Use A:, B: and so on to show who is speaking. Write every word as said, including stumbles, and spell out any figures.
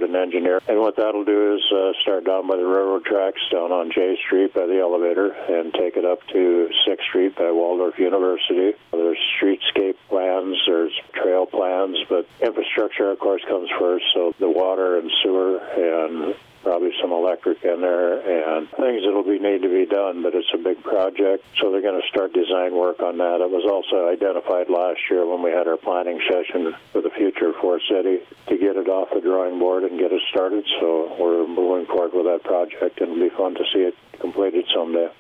A: an engineer. And what that'll do is uh, start down by the railroad tracks, down on J Street by the elevator, and take it up to sixth Street by Waldorf University. There's streetscape plans, there's trail plans, but infrastructure, of course, comes first. So the water and sewer and probably some electric in there and things that'll be need to be done, but it's a big project, so they're going to start design work on that. It was also identified last year when we had our planning session for the future of Forest City to get it off the drawing board and get it started, so we're moving forward with that project, and it'll be fun to see it completed someday.